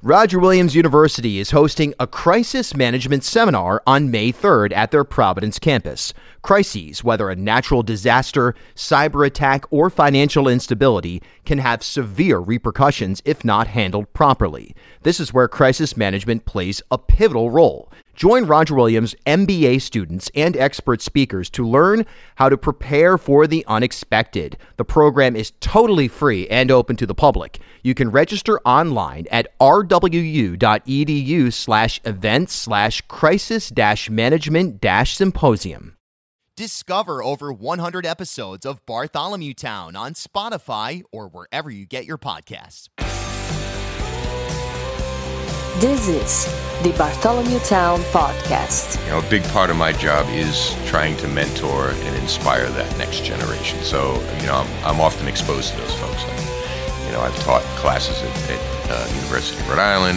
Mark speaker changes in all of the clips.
Speaker 1: Roger Williams University is hosting a crisis management seminar on May 3rd at their Providence campus. Crises, whether a natural disaster, cyber attack, or financial instability, can have severe repercussions if not handled properly. This is where crisis management plays a pivotal role. Join Roger Williams MBA students and expert speakers to learn how to prepare for the unexpected. The program is totally free and open to the public. You can register online at rwu.edu/events/crisis-management-symposium. Discover over 100 episodes of Bartholomew Town on Spotify or wherever you get your podcasts.
Speaker 2: This is the Bartholomew Town Podcast.
Speaker 3: A big part of my job is trying to mentor and inspire that next generation. So, I'm often exposed to those folks. I've taught classes at University of Rhode Island.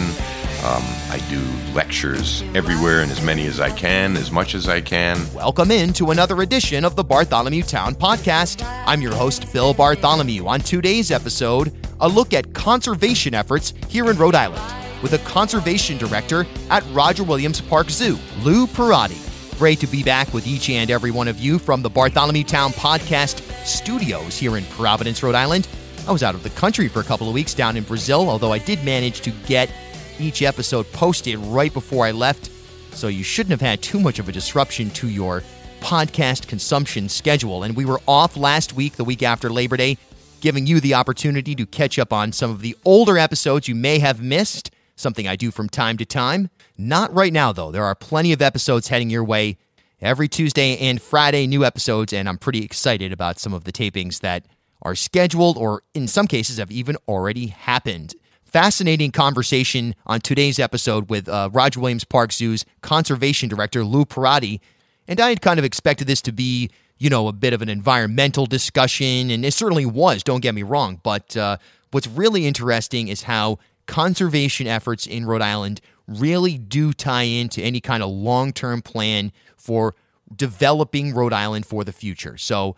Speaker 3: I do lectures everywhere and as many as I can, as much as I can.
Speaker 1: Welcome in to another edition of the Bartholomew Town Podcast. I'm your host, Phil Bartholomew. On today's episode, a look at conservation efforts here in Rhode Island with a conservation director at Roger Williams Park Zoo, Lou Pierotti. Great to be back with each and every one of you from the Bartholomew Town Podcast studios here in Providence, Rhode Island. I was out of the country for a couple of weeks down in Brazil, although I did manage to get each episode posted right before I left, so you shouldn't have had too much of a disruption to your podcast consumption schedule. And we were off last week, the week after Labor Day, giving you the opportunity to catch up on some of the older episodes you may have missed, something I do from time to time. Not right now, though. There are plenty of episodes heading your way every Tuesday and Friday, new episodes, and I'm pretty excited about some of the tapings that are scheduled or in some cases have even already happened. Fascinating conversation on today's episode with Roger Williams Park Zoo's conservation director, Lou Pierotti. And I had kind of expected this to be, a bit of an environmental discussion, and it certainly was, don't get me wrong. But what's really interesting is how conservation efforts in Rhode Island really do tie into any kind of long-term plan for developing Rhode Island for the future. So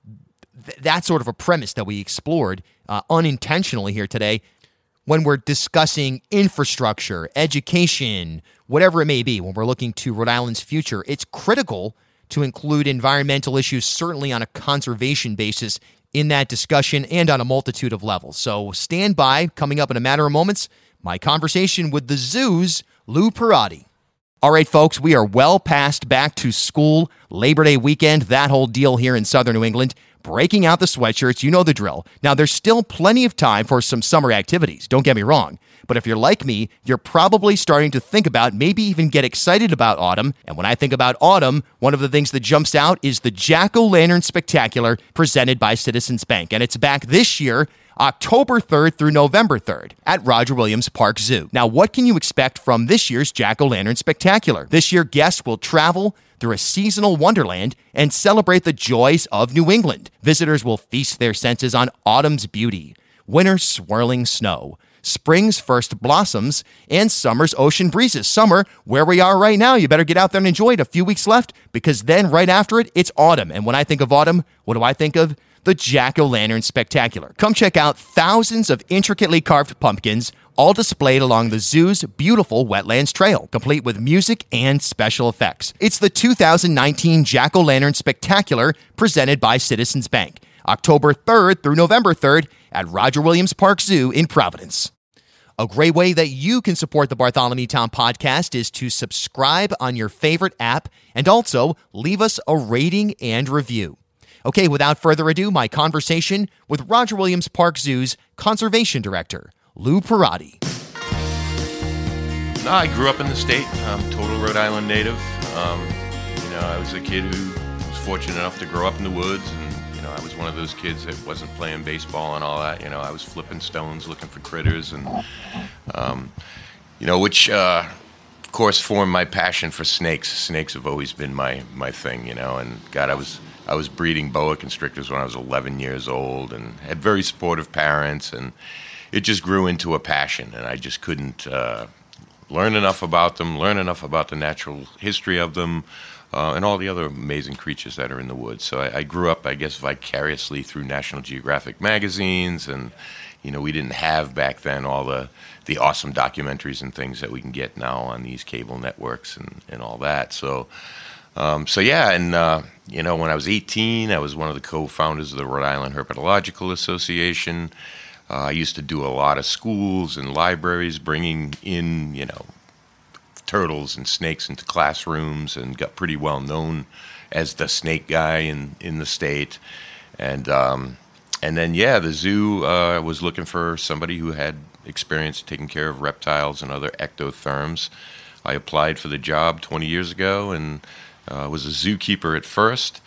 Speaker 1: that's sort of a premise that we explored unintentionally here today when we're discussing infrastructure, education, whatever it may be. When we're looking to Rhode Island's future, it's critical to include environmental issues, certainly on a conservation basis, in that discussion and on a multitude of levels. So stand by. Coming up in a matter of moments, my conversation with the zoo's Lou Pierotti. All right, folks, we are well past back to school, Labor Day weekend, that whole deal here in southern New England. Breaking out the sweatshirts, you know the drill. Now, there's still plenty of time for some summer activities, don't get me wrong. But if you're like me, you're probably starting to think about, maybe even get excited about autumn. And when I think about autumn, one of the things that jumps out is the Jack-O-Lantern Spectacular presented by Citizens Bank. And it's back this year, October 3rd through November 3rd at Roger Williams Park Zoo. Now, what can you expect from this year's Jack-O-Lantern Spectacular? This year, guests will travel through a seasonal wonderland and celebrate the joys of New England. Visitors will feast their senses on autumn's beauty, winter's swirling snow, spring's first blossoms, and summer's ocean breezes. Summer, where we are right now, you better get out there and enjoy it. A few weeks left, because then right after it, it's autumn. And when I think of autumn, what do I think of? The Jack-O-Lantern Spectacular. Come check out thousands of intricately carved pumpkins, all displayed along the zoo's beautiful wetlands trail, complete with music and special effects. It's the 2019 Jack-O-Lantern Spectacular presented by Citizens Bank, October 3rd through November 3rd at Roger Williams Park Zoo in Providence. A great way that you can support the Bartholomew Town Podcast is to subscribe on your favorite app and also leave us a rating and review. Okay, without further ado, my conversation with Roger Williams Park Zoo's conservation director, Lou Pierotti.
Speaker 3: No, I grew up in the state. I'm a total Rhode Island native. I was a kid who was fortunate enough to grow up in the woods, and I was one of those kids that wasn't playing baseball and all that. I was flipping stones, looking for critters, and which of course formed my passion for snakes. Snakes have always been my thing, And God, I was breeding boa constrictors when I was 11 years old, and had very supportive parents, and it just grew into a passion, and I just couldn't learn enough about them, learn enough about the natural history of them, and all the other amazing creatures that are in the woods. So I grew up, I guess, vicariously through National Geographic magazines and, we didn't have back then all the awesome documentaries and things that we can get now on these cable networks and all that. So yeah, and when I was 18, I was one of the co-founders of the Rhode Island Herpetological Association. I used to do a lot of schools and libraries, bringing in, turtles and snakes into classrooms, and got pretty well known as the snake guy in the state. And then, the zoo was looking for somebody who had experience taking care of reptiles and other ectotherms. I applied for the job 20 years ago and was a zookeeper at first.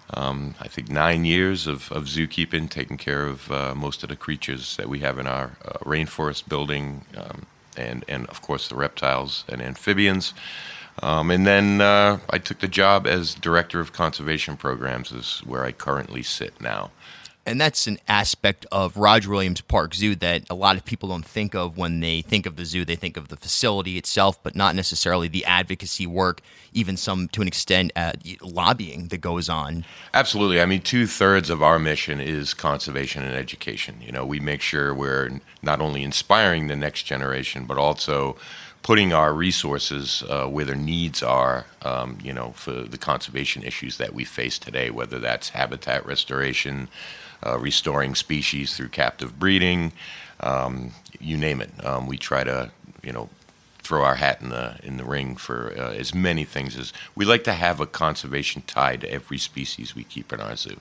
Speaker 3: I think 9 years of zookeeping, taking care of most of the creatures that we have in our rainforest building, and of course the reptiles and amphibians. And then I took the job as Director of Conservation Programs, is where I currently sit now.
Speaker 1: And that's an aspect of Roger Williams Park Zoo that a lot of people don't think of when they think of the zoo. They think of the facility itself, but not necessarily the advocacy work, even to an extent, lobbying that goes on.
Speaker 3: Absolutely. I mean, 2/3 of our mission is conservation and education. We make sure we're not only inspiring the next generation, but also putting our resources where their needs are, for the conservation issues that we face today, whether that's habitat restoration, restoring species through captive breeding, you name it. We try to, throw our hat in the ring for as many things as we like to have a conservation tie to every species we keep in our zoo.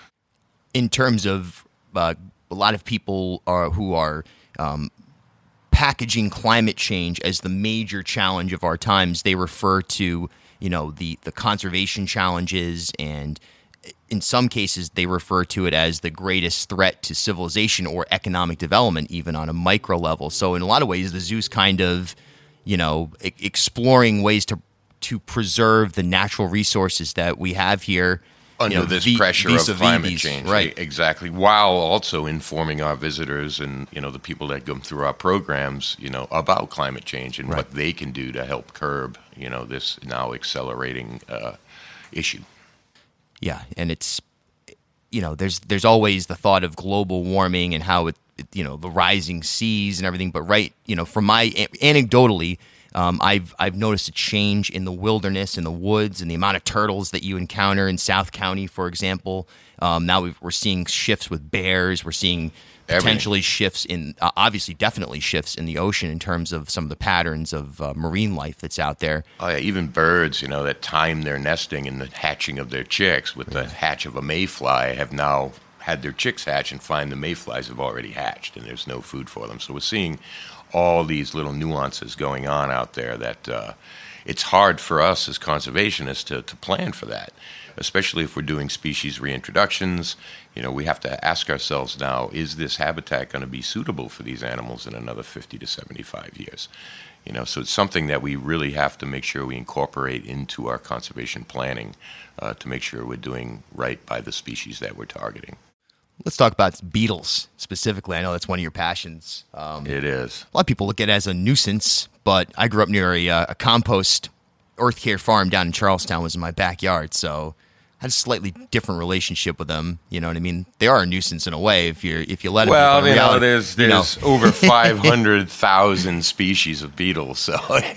Speaker 1: In terms of a lot of people who are packaging climate change as the major challenge of our times, they refer to the conservation challenges, and in some cases they refer to it as the greatest threat to civilization or economic development, even on a micro level. So in a lot of ways, the zoo's kind of exploring ways to preserve the natural resources that we have here
Speaker 3: under this pressure of climate change.
Speaker 1: Right.
Speaker 3: Exactly. While also informing our visitors and, the people that come through our programs, about climate change and what they can do to help curb, this now accelerating issue.
Speaker 1: Yeah. And it's, there's always the thought of global warming and how the rising seas and everything. But from my anecdotally, I've noticed a change in the wilderness, in the woods, and the amount of turtles that you encounter in South County, for example. Now we're seeing shifts with bears. We're seeing potentially shifts in, obviously, definitely shifts in the ocean in terms of some of the patterns of marine life that's out there.
Speaker 3: Oh yeah, even birds, that time their nesting and the hatching of their chicks with the hatch of a mayfly have now had their chicks hatch and find the mayflies have already hatched and there's no food for them. So we're seeing all these little nuances going on out there that it's hard for us as conservationists to plan for that, especially if we're doing species reintroductions. We have to ask ourselves now, is this habitat going to be suitable for these animals in another 50 to 75 years? So it's something that we really have to make sure we incorporate into our conservation planning to make sure we're doing right by the species that we're targeting.
Speaker 1: Let's talk about beetles specifically. I know that's one of your passions.
Speaker 3: It is.
Speaker 1: A lot of people look at it as a nuisance, but I grew up near a compost earth care farm down in Charlestown. Was in my backyard, so I had a slightly different relationship with them. You know what I mean? They are a nuisance in a way if you let them.
Speaker 3: Well, there's over 500,000 species of beetles, so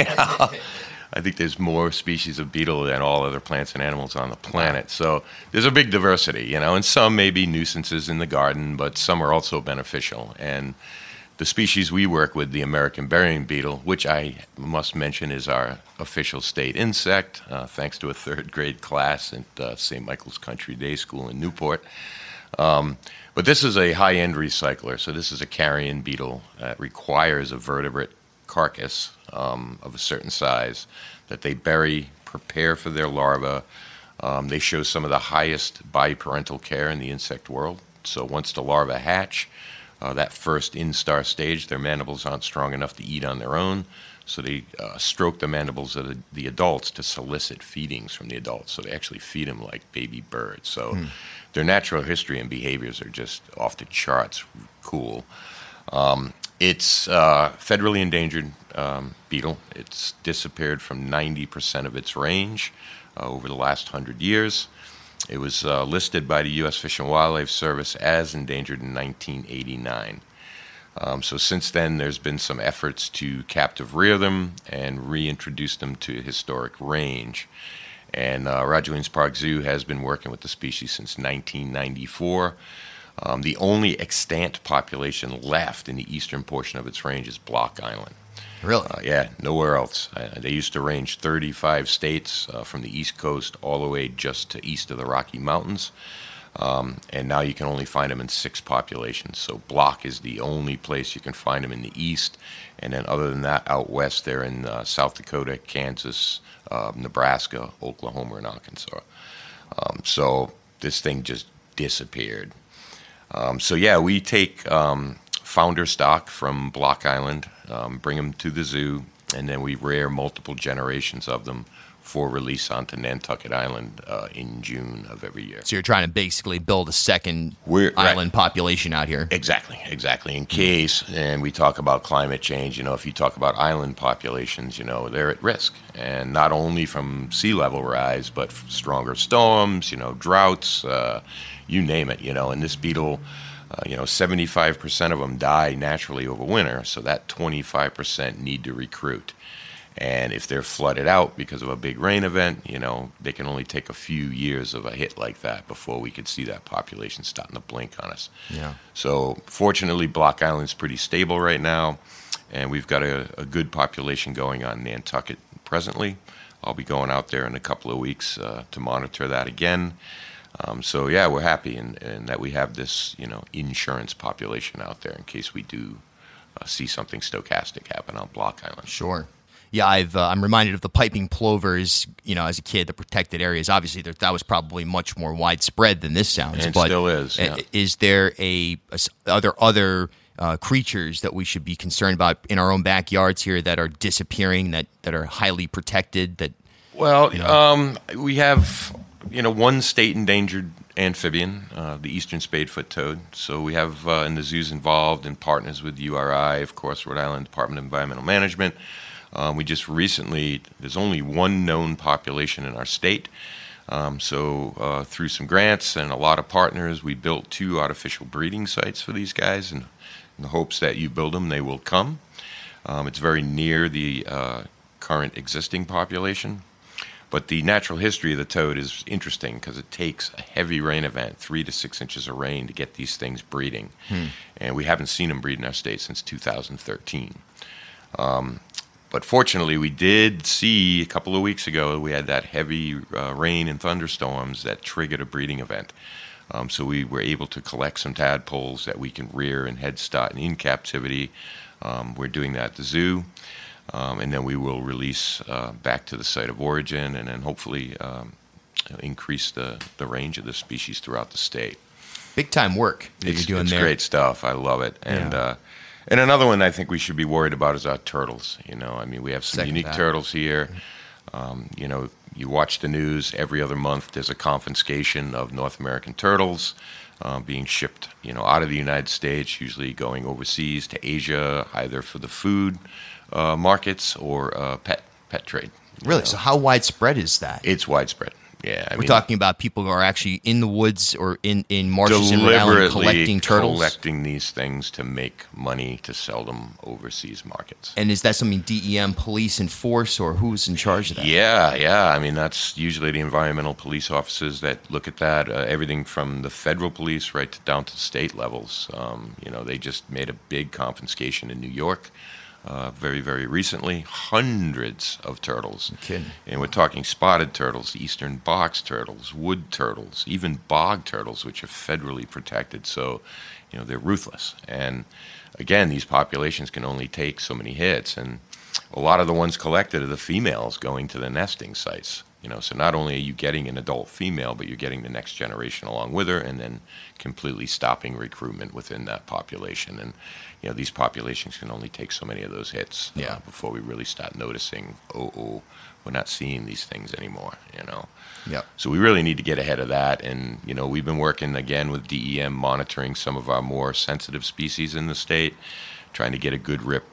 Speaker 3: I think there's more species of beetle than all other plants and animals on the planet. So there's a big diversity, and some may be nuisances in the garden, but some are also beneficial. And the species we work with, the American burying beetle, which I must mention is our official state insect, thanks to a third grade class at St. Michael's Country Day School in Newport. But this is a high-end recycler, so this is a carrion beetle that requires a vertebrate carcass of a certain size that they bury, prepare for their larvae. They show some of the highest biparental care in the insect world. So once the larvae hatch, that first instar stage, their mandibles aren't strong enough to eat on their own. So they stroke the mandibles of the adults to solicit feedings from the adults. So they actually feed them like baby birds. So their natural history and behaviors are just off the charts cool. It's federally endangered beetle. It's disappeared from 90% of its range over the last 100 years. It was listed by the U.S. Fish and Wildlife Service as endangered in 1989. So since then, there's been some efforts to captive rear them and reintroduce them to historic range. And Roger Williams Park Zoo has been working with the species since 1994. The only extant population left in the eastern portion of its range is Block Island.
Speaker 1: Really?
Speaker 3: Yeah, nowhere else. They used to range 35 states from the East Coast all the way just to east of the Rocky Mountains. And now you can only find them in 6 populations. So Block is the only place you can find them in the east. And then other than that, out west, they're in South Dakota, Kansas, Nebraska, Oklahoma, and Arkansas. So this thing just disappeared. So yeah, we take founder stock from Block Island, bring them to the zoo, and then we rear multiple generations of them for release onto Nantucket Island in June of every year.
Speaker 1: So you're trying to basically build a second island
Speaker 3: right.
Speaker 1: population out here.
Speaker 3: Exactly. In case, and we talk about climate change, if you talk about island populations, they're at risk. And not only from sea level rise, but stronger storms, droughts, you name it, and this beetle, 75% of them die naturally over winter, so that 25% need to recruit. And if they're flooded out because of a big rain event, they can only take a few years of a hit like that before we could see that population starting to blink on us.
Speaker 1: Yeah.
Speaker 3: So fortunately, Block Island's pretty stable right now, and we've got a good population going on Nantucket presently. I'll be going out there in a couple of weeks to monitor that again. So yeah, we're happy in that we have this, insurance population out there in case we do see something stochastic happen on Block Island.
Speaker 1: Sure. Yeah, I'm reminded of the piping plovers, as a kid, the protected areas. Obviously, that was probably much more widespread than this sounds.
Speaker 3: And
Speaker 1: but
Speaker 3: still is. Yeah.
Speaker 1: Is there other creatures that we should be concerned about in our own backyards here that are disappearing, that are highly protected?
Speaker 3: We have, one state endangered amphibian, the eastern spadefoot toad. So we have in the zoos involved and partners with URI, of course, Rhode Island Department of Environmental Management. We just recently, there's only one known population in our state. So through some grants and a lot of partners, we built 2 artificial breeding sites for these guys in the hopes that you build them, they will come. It's very near the current existing population. But the natural history of the toad is interesting because it takes a heavy rain event, 3 to 6 inches of rain, to get these things breeding. And we haven't seen them breed in our state since 2013. But fortunately, we did see a couple of weeks ago, we had that heavy rain and thunderstorms that triggered a breeding event. So we were able to collect some tadpoles that we can rear in head start and in captivity. We're doing that at the zoo. And then we will release back to the site of origin and then hopefully increase the range of the species throughout the state.
Speaker 1: Big time work that you're doing there.
Speaker 3: It's great stuff. I love it. And another one I think we should be worried about is our turtles. We have some unique turtles here. You watch the news every other month. There's a confiscation of North American turtles being shipped, out of the United States, usually going overseas to Asia, either for the food markets or pet trade.
Speaker 1: Really? So how widespread is that?
Speaker 3: It's widespread. Yeah,
Speaker 1: we're talking about people who are actually in the woods or in marshes in Rhode Island collecting turtles?
Speaker 3: Collecting these things to make money to sell them overseas markets.
Speaker 1: And is that something DEM police enforce, or who's in charge of that?
Speaker 3: Yeah. That's usually the environmental police officers that look at that. Everything from the federal police right down to state levels. They just made a big confiscation in New York. Very, very recently, hundreds of turtles.
Speaker 1: Okay.
Speaker 3: And we're talking spotted turtles, eastern box turtles, wood turtles, even bog turtles, which are federally protected. So, they're ruthless. And again, these populations can only take so many hits. And a lot of the ones collected are the females going to the nesting sites. So not only are you getting an adult female, but you're getting the next generation along with her, and then completely stopping recruitment within that population. And these populations can only take so many of those hits before we really start noticing, we're not seeing these things anymore.
Speaker 1: Yep.
Speaker 3: So we really need to get ahead of that. And we've been working again with DEM, monitoring some of our more sensitive species in the state, trying to get a good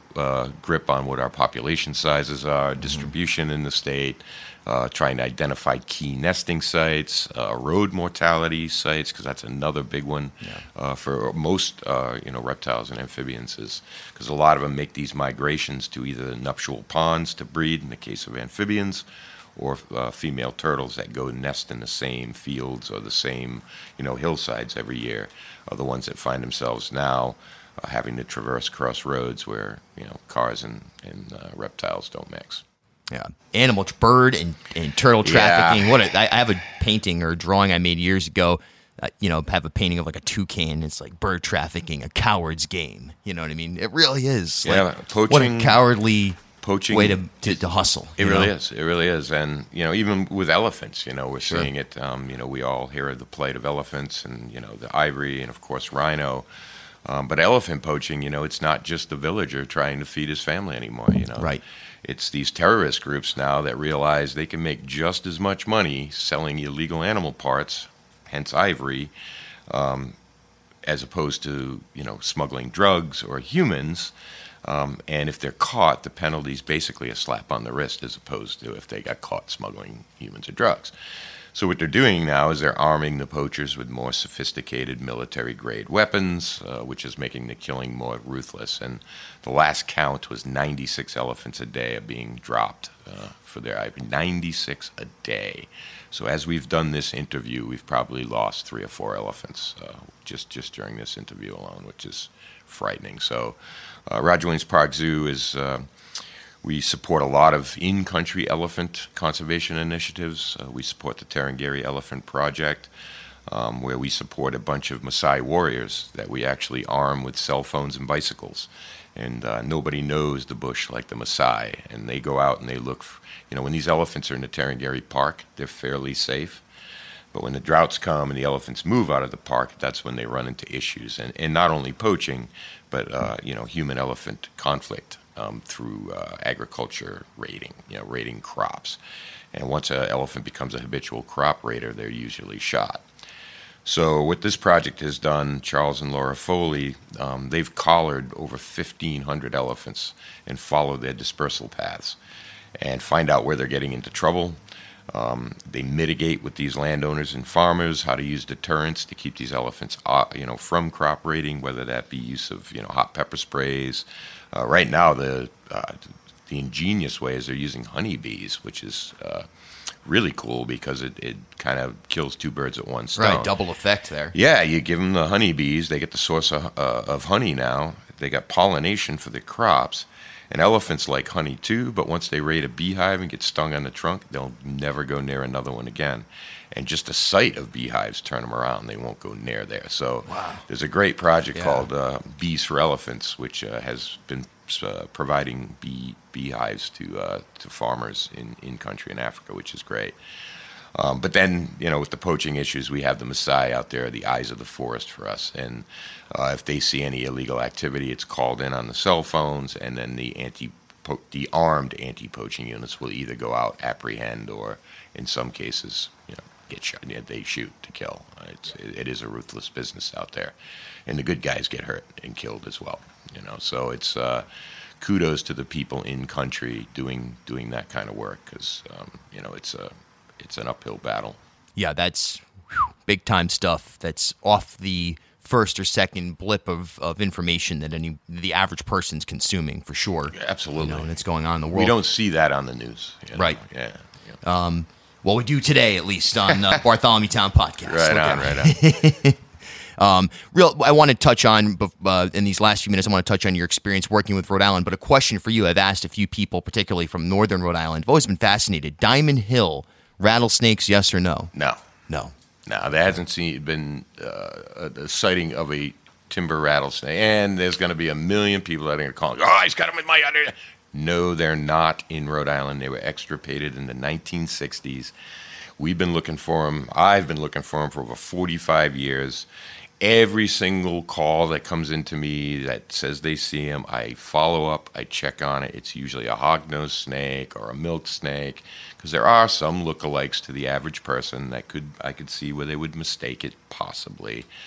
Speaker 3: grip on what our population sizes are, distribution in the state, trying to identify key nesting sites, road mortality sites, because that's another big one for most reptiles and amphibians, is because a lot of them make these migrations to either the nuptial ponds to breed in the case of amphibians, or female turtles that go nest in the same fields or the same hillsides every year are the ones that find themselves now having to traverse crossroads where cars and reptiles don't mix.
Speaker 1: Yeah, bird and turtle trafficking.
Speaker 3: Yeah.
Speaker 1: I have a painting or a drawing I made years ago. Have a painting of like a toucan. It's like bird trafficking, a coward's game. You know what I mean? It really is.
Speaker 3: Poaching.
Speaker 1: What a cowardly
Speaker 3: Poaching
Speaker 1: way to hustle.
Speaker 3: It really is. It really is. And, even with elephants, we're seeing it. We all hear of the plight of elephants and, the ivory and, of course, rhino. But elephant poaching, it's not just the villager trying to feed his family anymore,
Speaker 1: Right.
Speaker 3: It's these terrorist groups now that realize they can make just as much money selling illegal animal parts, hence ivory, as opposed to, smuggling drugs or humans. And if they're caught, the penalty is basically a slap on the wrist as opposed to if they got caught smuggling humans or drugs. So what they're doing now is they're arming the poachers with more sophisticated military-grade weapons, which is making the killing more ruthless. And the last count was 96 elephants a day are being dropped for their ivory. 96 a day. So as we've done this interview, we've probably lost 3 or 4 elephants just during this interview alone, which is frightening. So Roger Williams Park Zoo is... we support a lot of in-country elephant conservation initiatives. We support the Tarangire Elephant Project, where we support a bunch of Maasai warriors that we actually arm with cell phones and bicycles. And nobody knows the bush like the Maasai. And they go out and they look, when these elephants are in the Tarangire Park, they're fairly safe. But when the droughts come and the elephants move out of the park, that's when they run into issues. And not only poaching, but, human-elephant conflict. Through agriculture raiding, raiding crops. And once an elephant becomes a habitual crop raider, they're usually shot. So what this project has done, Charles and Laura Foley, they've collared over 1,500 elephants and followed their dispersal paths and find out where they're getting into trouble. They mitigate with these landowners and farmers how to use deterrents to keep these elephants, from crop raiding, whether that be use of, hot pepper sprays. Right now, the ingenious way is they're using honeybees, which is really cool because it kind of kills 2 birds at one stone.
Speaker 1: Right, double effect there.
Speaker 3: Yeah, you give them the honeybees, they get the source of honey now. They got pollination for the crops. And elephants like honey too, but once they raid a beehive and get stung on the trunk, they'll never go near another one again. And just the sight of beehives turn them around. They won't go near there. So There's a great project called Bees for Elephants, which has been providing beehives to farmers in country in Africa, which is great. But then, with the poaching issues, we have the Maasai out there, the eyes of the forest for us. And if they see any illegal activity, it's called in on the cell phones, and then the armed anti-poaching units will either go out, apprehend, or in some cases, get shot. They shoot to kill. It is a ruthless business out there, and the good guys get hurt and killed as well. So it's kudos to the people in country doing that kind of work because it's an uphill battle. Yeah,
Speaker 1: that's big time stuff. That's off the first or second blip of information that the average person's consuming for sure.
Speaker 3: Yeah, absolutely,
Speaker 1: and it's going on in the world.
Speaker 3: We don't see that on the news,
Speaker 1: right?
Speaker 3: Yeah.
Speaker 1: Well, we do today, at least, on Bartholomew Town Podcast.
Speaker 3: Right on.
Speaker 1: I want to touch on, in these last few minutes, I want to touch on your experience working with Rhode Island. But a question for you, I've asked a few people, particularly from northern Rhode Island. I've always been fascinated. Diamond Hill, rattlesnakes, yes or no?
Speaker 3: No. There hasn't been a sighting of a timber rattlesnake. And there's going to be 1 million people that are going to call, he's got them in my under. No, they're not in Rhode Island. They were extirpated in the 1960s. We've been looking for them. I've been looking for them for over 45 years. Every single call that comes into me that says they see them, I follow up, I check on it. It's usually a hognose snake or a milk snake, because there are some lookalikes to the average person that I could see where they would mistake it, possibly.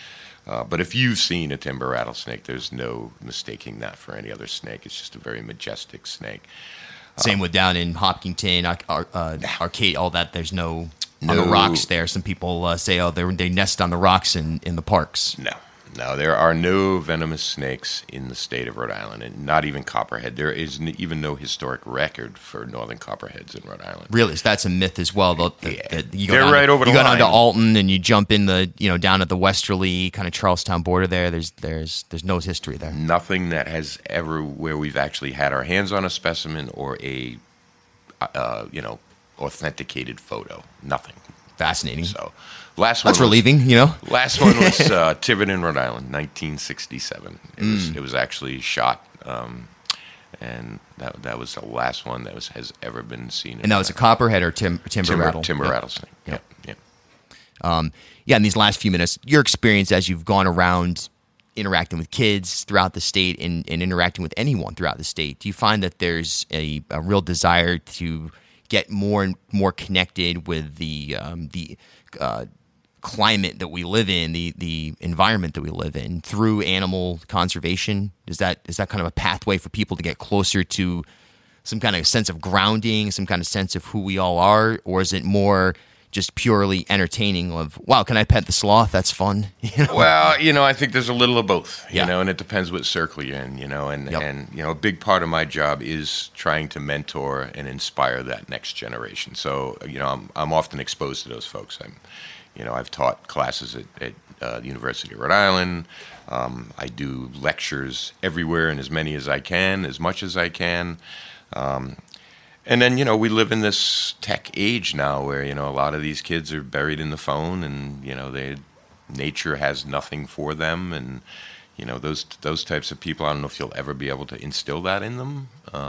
Speaker 3: But if you've seen a timber rattlesnake, there's no mistaking that for any other snake. It's just a very majestic snake.
Speaker 1: Same with down in Hopkinton, Arcade, all that. There's no on the rocks there. Some people say, they nest on the rocks in the parks.
Speaker 3: No, there are no venomous snakes in the state of Rhode Island, and not even copperhead. There is even no historic record for northern copperheads in Rhode Island.
Speaker 1: Really? So that's a myth as well.
Speaker 3: They're right over the line.
Speaker 1: You go down to Alton and you jump in down at the westerly kind of Charlestown border there. There's no history there.
Speaker 3: Nothing that has ever where we've actually had our hands on a specimen or a authenticated photo. Nothing.
Speaker 1: Fascinating.
Speaker 3: So, that's
Speaker 1: relieving,
Speaker 3: Last one was Tiverton, Rhode Island, 1967. It was actually shot, and that was the last one that has ever been seen.
Speaker 1: And that was a copperhead or timber rattle?
Speaker 3: Timber rattlesnake. Yep.
Speaker 1: In these last few minutes, your experience as you've gone around interacting with kids throughout the state and interacting with anyone throughout the state, do you find that there's a real desire to get more and more connected with the climate that we live in, the environment that we live in through animal conservation? Is that kind of a pathway for people to get closer to some kind of sense of grounding, some kind of sense of who we all are? Or is it more just purely entertaining of, wow, can I pet the sloth? That's fun.
Speaker 3: Well, I think there's a little of both,
Speaker 1: Yeah.
Speaker 3: and it depends what circle you're in, and a big part of my job is trying to mentor and inspire that next generation. So, I'm often exposed to those folks. I've taught classes at the University of Rhode Island. I do lectures everywhere and as many as I can, as much as I can. And then, we live in this tech age now where, a lot of these kids are buried in the phone and, nature has nothing for them. And, those types of people, I don't know if you'll ever be able to instill that in them.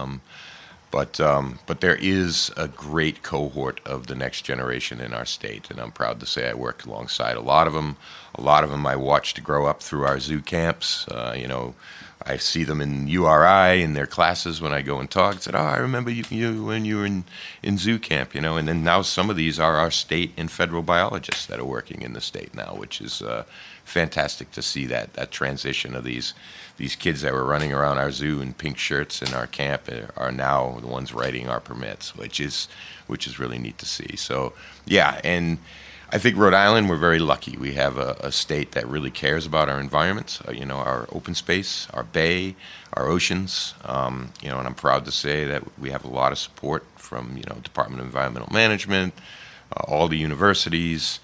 Speaker 3: But there is a great cohort of the next generation in our state, and I'm proud to say I work alongside a lot of them. A lot of them I watched grow up through our zoo camps. I see them in URI in their classes when I go and talk. I said, I remember you when you were in zoo camp, And then now some of these are our state and federal biologists that are working in the state now, which is fantastic to see that transition of these kids that were running around our zoo in pink shirts in our camp are now the ones writing our permits, which is really neat to see. So, yeah, and I think Rhode Island, we're very lucky. We have a state that really cares about our environments, our open space, our bay, our oceans, and I'm proud to say that we have a lot of support from, Department of Environmental Management, all the universities.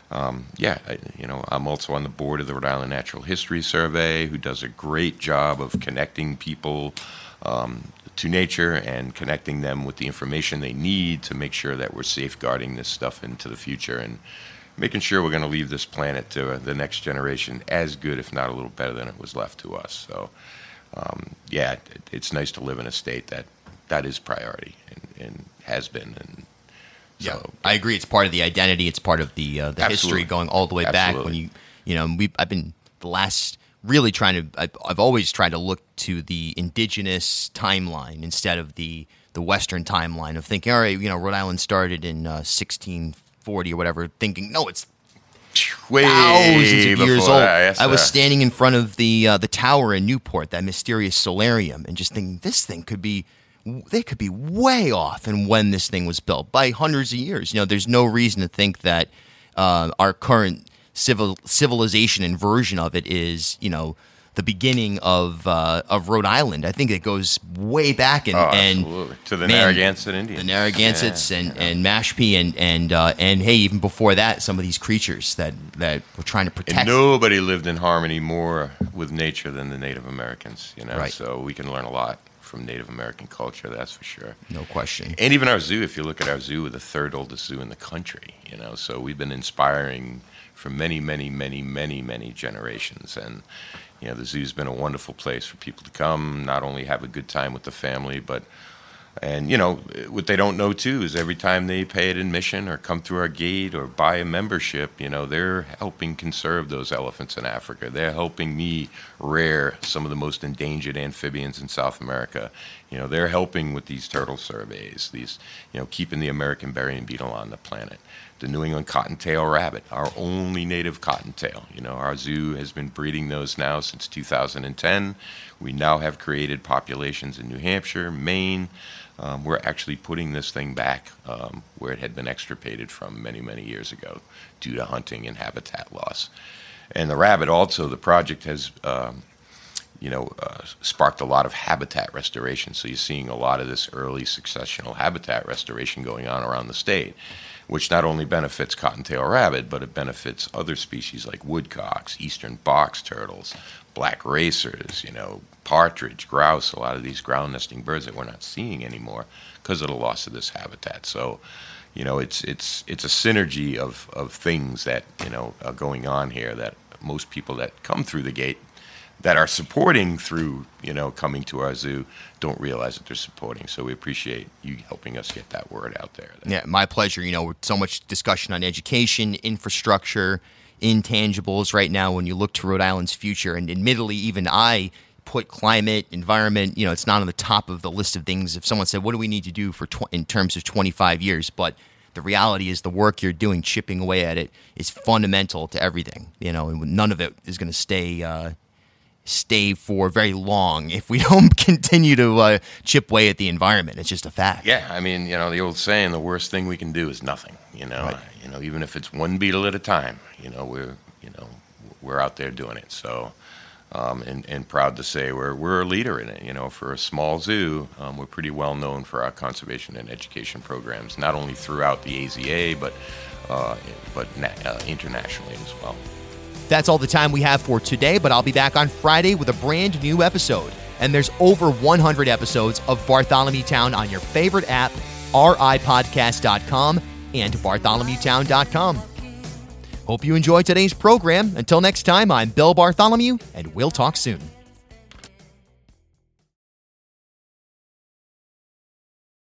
Speaker 3: I'm also on the board of the Rhode Island Natural History Survey, who does a great job of connecting people to nature and connecting them with the information they need to make sure that we're safeguarding this stuff into the future and making sure we're going to leave this planet to the next generation as good, if not a little better than it was left to us. So, it's nice to live in a state that is priority and has been. And
Speaker 1: yeah, I agree. It's part of the identity. It's part of the history going all the way back. When I've been I've always tried to look to the indigenous timeline instead of the Western timeline of thinking, all right, Rhode Island started in 1640 or whatever. Thinking, no, it's
Speaker 3: way
Speaker 1: thousands of years old.
Speaker 3: Yes,
Speaker 1: I was standing in front of the tower in Newport, that mysterious solarium, and just thinking, this thing could be. They could be way off in when this thing was built by hundreds of years. There's no reason to think that our current civilization and version of it is, the beginning of Rhode Island. I think it goes way back and
Speaker 3: to the Narragansett Indians,
Speaker 1: the Narragansetts and Mashpee and hey, even before that, some of these creatures that we're trying to protect.
Speaker 3: And nobody lived in harmony more with nature than the Native Americans.
Speaker 1: Right.
Speaker 3: So we can learn a lot from Native American culture, that's for sure.
Speaker 1: No question.
Speaker 3: And even our zoo, if you look at our zoo, we're the third oldest zoo in the country, so we've been inspiring for many, many, many, many, many generations. And, the zoo's been a wonderful place for people to come, not only have a good time with the family, but And, what they don't know, too, is every time they pay an admission or come through our gate or buy a membership, they're helping conserve those elephants in Africa. They're helping me rear some of the most endangered amphibians in South America. They're helping with these turtle surveys, keeping the American burying beetle on the planet. The New England cottontail rabbit, our only native cottontail. Our zoo has been breeding those now since 2010. We now have created populations in New Hampshire, Maine. We're actually putting this thing back where it had been extirpated from many, many years ago due to hunting and habitat loss. And the rabbit also, the project has sparked a lot of habitat restoration. So you're seeing a lot of this early successional habitat restoration going on around the state, which not only benefits cottontail rabbit, but it benefits other species like woodcocks, eastern box turtles, black racers, partridge, grouse, a lot of these ground nesting birds that we're not seeing anymore because of the loss of this habitat. So, it's a synergy of things that, are going on here that most people that come through the gate that are supporting through, coming to our zoo don't realize that they're supporting. So we appreciate you helping us get that word out there.
Speaker 1: Yeah, my pleasure. With so much discussion on education, infrastructure, intangibles right now when you look to Rhode Island's future. And admittedly, even I put climate, environment, it's not on the top of the list of things. If someone said, what do we need to do for in terms of 25 years? But the reality is the work you're doing, chipping away at it, is fundamental to everything. And none of it is going to stay for very long if we don't continue to chip away at the environment. It's just a fact.
Speaker 3: Yeah, I mean, the old saying, the worst thing we can do is nothing.
Speaker 1: Right.
Speaker 3: Even if it's one beetle at a time, we're out there doing it. So, and proud to say we're a leader in it. For a small zoo, we're pretty well known for our conservation and education programs, not only throughout the AZA, but internationally as well.
Speaker 1: That's all the time we have for today, but I'll be back on Friday with a brand new episode. And there's over 100 episodes of Bartholomew Town on your favorite app, ripodcast.com and bartholomewtown.com. Hope you enjoyed today's program. Until next time, I'm Bill Bartholomew, and we'll talk soon.